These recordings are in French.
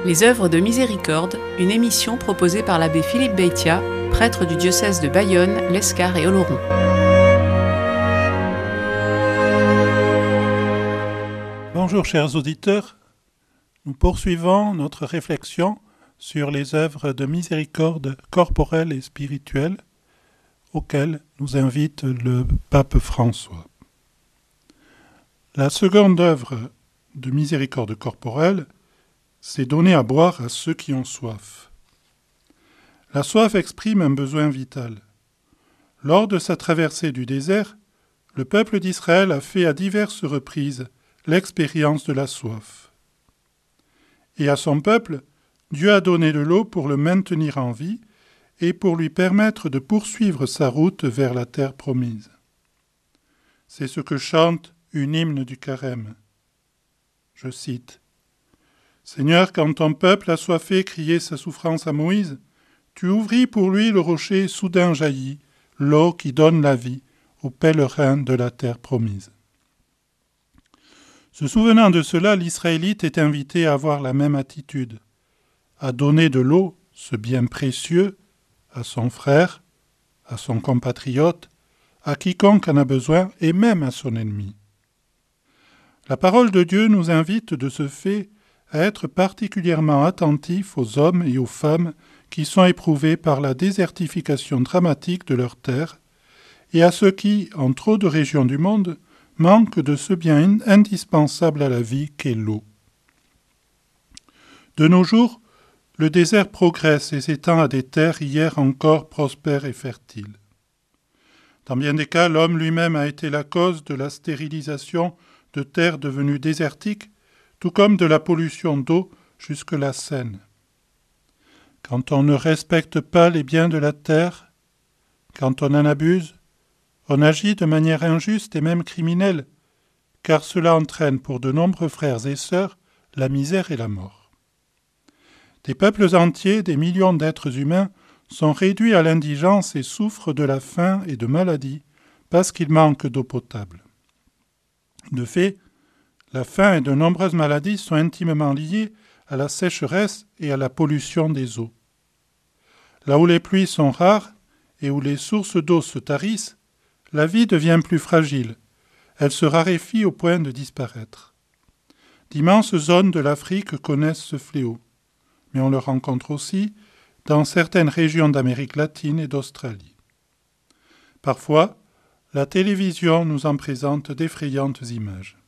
Les œuvres de miséricorde, une émission proposée par l'abbé Philippe Beitia, prêtre du diocèse de Bayonne, l'Escar et Oloron. Bonjour chers auditeurs, nous poursuivons notre réflexion sur les œuvres de miséricorde corporelle et spirituelle auxquelles nous invite le pape François. La seconde œuvre de miséricorde corporelle, c'est donner à boire à ceux qui ont soif. La soif exprime un besoin vital. Lors de sa traversée du désert, le peuple d'Israël a fait à diverses reprises l'expérience de la soif. Et à son peuple, Dieu a donné de l'eau pour le maintenir en vie et pour lui permettre de poursuivre sa route vers la terre promise. C'est ce que chante une hymne du Carême. Je cite : « Seigneur, quand ton peuple assoiffé criait sa souffrance à Moïse, tu ouvris pour lui le rocher soudain jailli, l'eau qui donne la vie aux pèlerins de la terre promise. » Se souvenant de cela, l'Israélite est invité à avoir la même attitude, à donner de l'eau, ce bien précieux, à son frère, à son compatriote, à quiconque en a besoin et même à son ennemi. La parole de Dieu nous invite de ce fait à être particulièrement attentifs aux hommes et aux femmes qui sont éprouvés par la désertification dramatique de leur terre et à ceux qui, en trop de régions du monde, manquent de ce bien indispensable à la vie qu'est l'eau. De nos jours, le désert progresse et s'étend à des terres hier encore prospères et fertiles. Dans bien des cas, l'homme lui-même a été la cause de la stérilisation de terres devenues désertiques, tout comme de la pollution d'eau jusque la Seine. Quand on ne respecte pas les biens de la terre, quand on en abuse, on agit de manière injuste et même criminelle, car cela entraîne pour de nombreux frères et sœurs la misère et la mort. Des peuples entiers, des millions d'êtres humains, sont réduits à l'indigence et souffrent de la faim et de maladies parce qu'ils manquent d'eau potable. De fait, la faim et de nombreuses maladies sont intimement liées à la sécheresse et à la pollution des eaux. Là où les pluies sont rares et où les sources d'eau se tarissent, la vie devient plus fragile. Elle se raréfie au point de disparaître. D'immenses zones de l'Afrique connaissent ce fléau, mais on le rencontre aussi dans certaines régions d'Amérique latine et d'Australie. Parfois, la télévision nous en présente d'effrayantes images.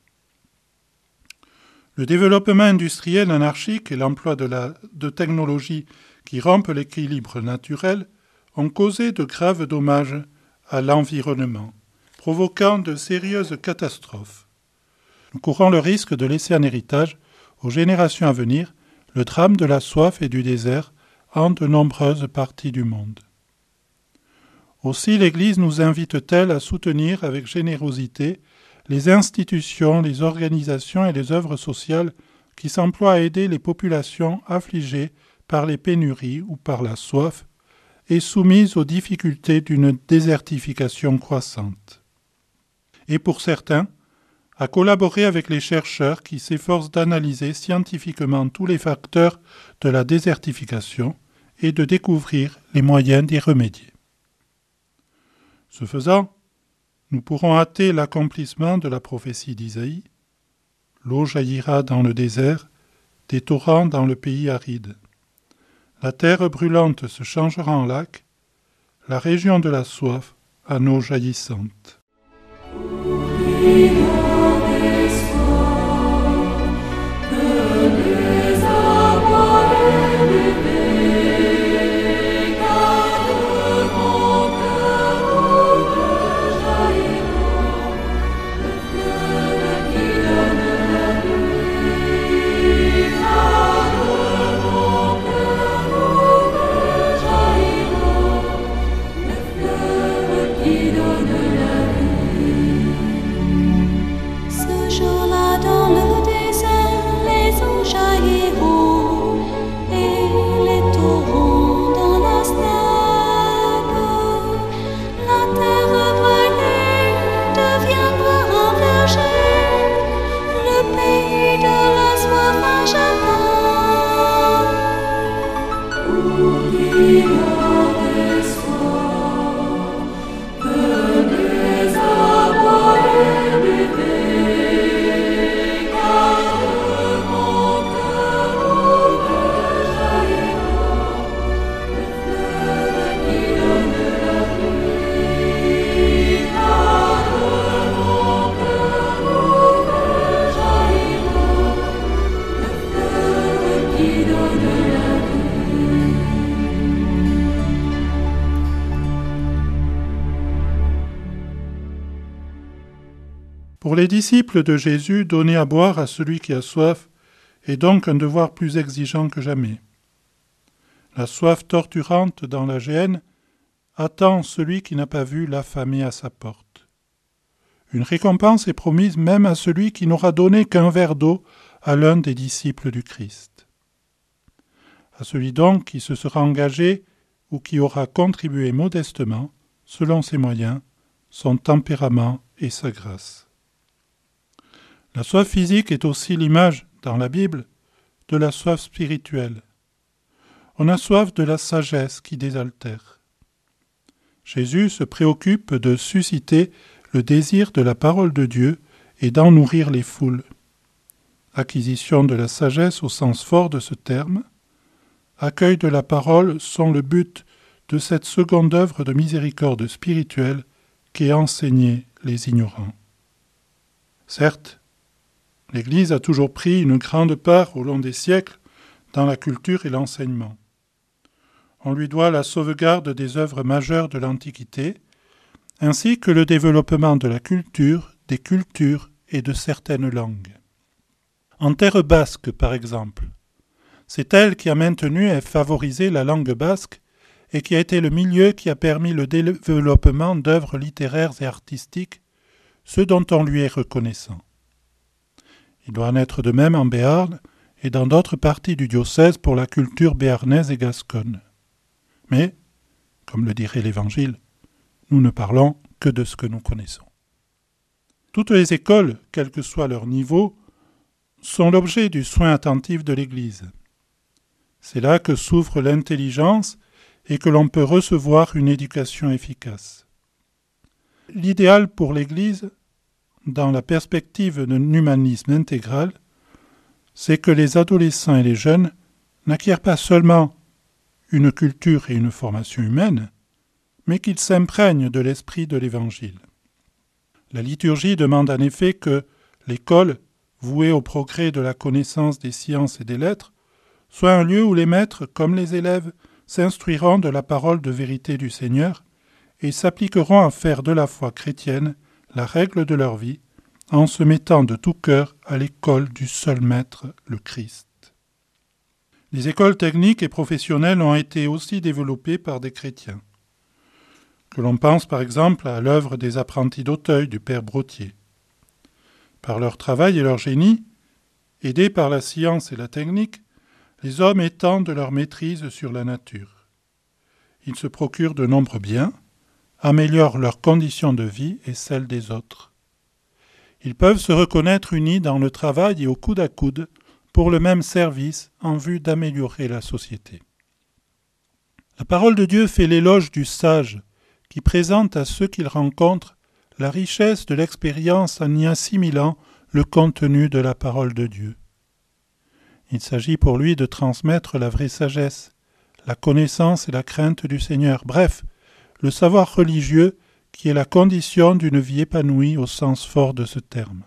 Le développement industriel anarchique et l'emploi de technologies qui rompent l'équilibre naturel ont causé de graves dommages à l'environnement, provoquant de sérieuses catastrophes. Nous courons le risque de laisser en héritage aux générations à venir le drame de la soif et du désert en de nombreuses parties du monde. Aussi l'Église nous invite-t-elle à soutenir avec générosité les institutions, les organisations et les œuvres sociales qui s'emploient à aider les populations affligées par les pénuries ou par la soif et soumises aux difficultés d'une désertification croissante. Et pour certains, à collaborer avec les chercheurs qui s'efforcent d'analyser scientifiquement tous les facteurs de la désertification et de découvrir les moyens d'y remédier. Ce faisant, nous pourrons hâter l'accomplissement de la prophétie d'Isaïe. L'eau jaillira dans le désert, des torrents dans le pays aride. La terre brûlante se changera en lac, la région de la soif en eau jaillissante. Pour les disciples de Jésus, donner à boire à celui qui a soif est donc un devoir plus exigeant que jamais. La soif torturante dans la géhenne attend celui qui n'a pas vu l'affamé à sa porte. Une récompense est promise même à celui qui n'aura donné qu'un verre d'eau à l'un des disciples du Christ. À celui donc qui se sera engagé ou qui aura contribué modestement, selon ses moyens, son tempérament et sa grâce. La soif physique est aussi l'image, dans la Bible, de la soif spirituelle. On a soif de la sagesse qui désaltère. Jésus se préoccupe de susciter le désir de la parole de Dieu et d'en nourrir les foules. Acquisition de la sagesse au sens fort de ce terme, accueil de la parole sont le but de cette seconde œuvre de miséricorde spirituelle qu'est enseigner les ignorants. Certes, l'Église a toujours pris une grande part au long des siècles dans la culture et l'enseignement. On lui doit la sauvegarde des œuvres majeures de l'Antiquité, ainsi que le développement de la culture, des cultures et de certaines langues. En terre basque, par exemple, c'est elle qui a maintenu et favorisé la langue basque et qui a été le milieu qui a permis le développement d'œuvres littéraires et artistiques, ce dont on lui est reconnaissant. Il doit en être de même en Béarn et dans d'autres parties du diocèse pour la culture béarnaise et gasconne. Mais, comme le dirait l'Évangile, nous ne parlons que de ce que nous connaissons. Toutes les écoles, quel que soit leur niveau, sont l'objet du soin attentif de l'Église. C'est là que s'ouvre l'intelligence et que l'on peut recevoir une éducation efficace. L'idéal pour l'Église, dans la perspective d'un humanisme intégral, c'est que les adolescents et les jeunes n'acquièrent pas seulement une culture et une formation humaine, mais qu'ils s'imprègnent de l'esprit de l'Évangile. La liturgie demande en effet que l'école, vouée au progrès de la connaissance des sciences et des lettres, soit un lieu où les maîtres, comme les élèves, s'instruiront de la parole de vérité du Seigneur et s'appliqueront à faire de la foi chrétienne la règle de leur vie, en se mettant de tout cœur à l'école du seul Maître, le Christ. Les écoles techniques et professionnelles ont été aussi développées par des chrétiens. Que l'on pense par exemple à l'œuvre des apprentis d'Auteuil du père Brottier. Par leur travail et leur génie, aidés par la science et la technique, les hommes étendent leur maîtrise sur la nature. Ils se procurent de nombreux biens, améliorent leurs conditions de vie et celles des autres. Ils peuvent se reconnaître unis dans le travail et au coude à coude pour le même service en vue d'améliorer la société. La parole de Dieu fait l'éloge du sage qui présente à ceux qu'il rencontre la richesse de l'expérience en y assimilant le contenu de la parole de Dieu. Il s'agit pour lui de transmettre la vraie sagesse, la connaissance et la crainte du Seigneur, bref, le savoir religieux qui est la condition d'une vie épanouie au sens fort de ce terme.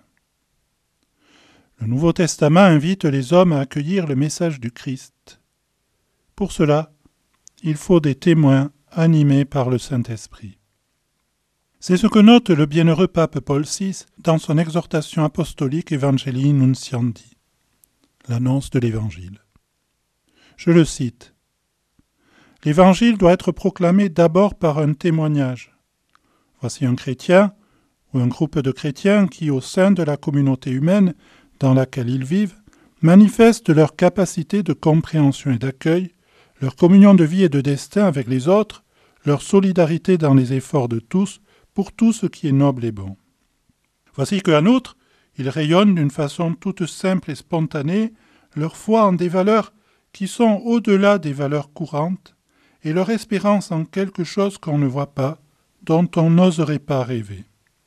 Le Nouveau Testament invite les hommes à accueillir le message du Christ. Pour cela, il faut des témoins animés par le Saint-Esprit. C'est ce que note le bienheureux pape Paul VI dans son exhortation apostolique Evangelii Nunciandi, l'annonce de l'Évangile. Je le cite. « L'Évangile doit être proclamé d'abord par un témoignage. Voici un chrétien ou un groupe de chrétiens qui, au sein de la communauté humaine dans laquelle ils vivent, manifestent leur capacité de compréhension et d'accueil, leur communion de vie et de destin avec les autres, leur solidarité dans les efforts de tous pour tout ce qui est noble et bon. Voici qu'en outre, ils rayonnent d'une façon toute simple et spontanée leur foi en des valeurs qui sont au-delà des valeurs courantes et leur espérance en quelque chose qu'on ne voit pas, dont on n'oserait pas rêver.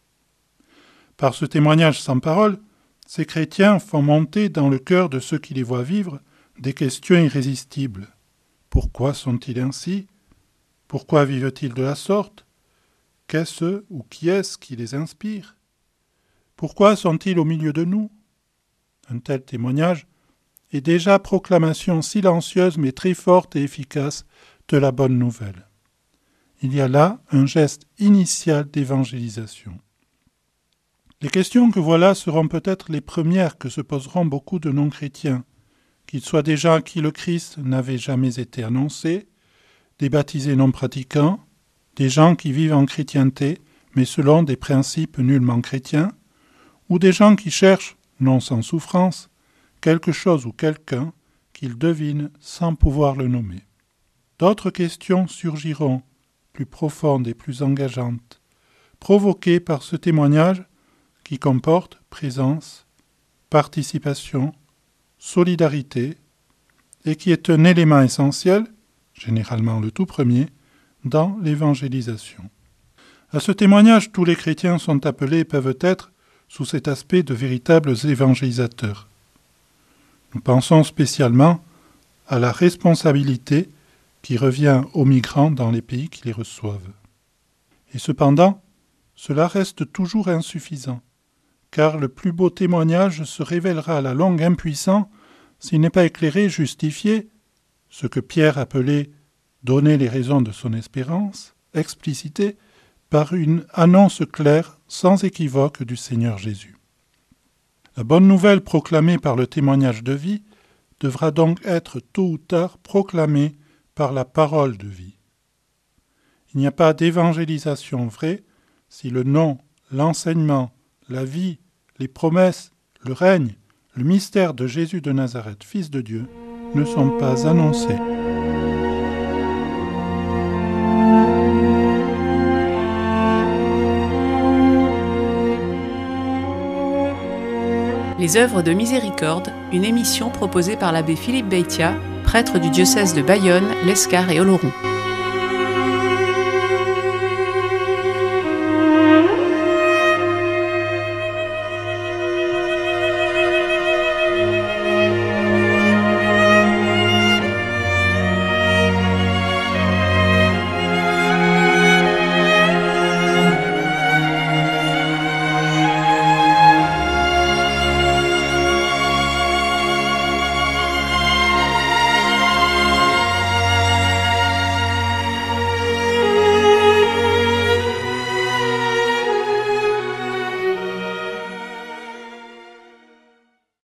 Par ce témoignage sans parole, ces chrétiens font monter dans le cœur de ceux qui les voient vivre des questions irrésistibles. Pourquoi sont-ils ainsi ? Pourquoi vivent-ils de la sorte ? Qu'est-ce ou qui est-ce qui les inspire ? Pourquoi sont-ils au milieu de nous ? Un tel témoignage est déjà proclamation silencieuse mais très forte et efficace de la bonne nouvelle. Il y a là un geste initial d'évangélisation. Les questions que voilà seront peut-être les premières que se poseront beaucoup de non-chrétiens, qu'ils soient des gens à qui le Christ n'avait jamais été annoncé, des baptisés non pratiquants, des gens qui vivent en chrétienté, mais selon des principes nullement chrétiens, ou des gens qui cherchent, non sans souffrance, quelque chose ou quelqu'un qu'ils devinent sans pouvoir le nommer. D'autres questions surgiront, plus profondes et plus engageantes, provoquées par ce témoignage qui comporte présence, participation, solidarité, et qui est un élément essentiel, généralement le tout premier, dans l'évangélisation. À ce témoignage, tous les chrétiens sont appelés et peuvent être, sous cet aspect, de véritables évangélisateurs. Nous pensons spécialement à la responsabilité qui revient aux migrants dans les pays qui les reçoivent. Et cependant, cela reste toujours insuffisant, car le plus beau témoignage se révélera à la longue impuissant s'il n'est pas éclairé, justifié, ce que Pierre appelait « donner les raisons de son espérance », explicité par une annonce claire, sans équivoque, du Seigneur Jésus. La bonne nouvelle proclamée par le témoignage de vie devra donc être tôt ou tard proclamée par la parole de vie. Il n'y a pas d'évangélisation vraie si le nom, l'enseignement, la vie, les promesses, le règne, le mystère de Jésus de Nazareth, Fils de Dieu, ne sont pas annoncés. Les œuvres de miséricorde, une émission proposée par l'abbé Philippe Beitia, prêtre du diocèse de Bayonne, l'Escar et Oloron.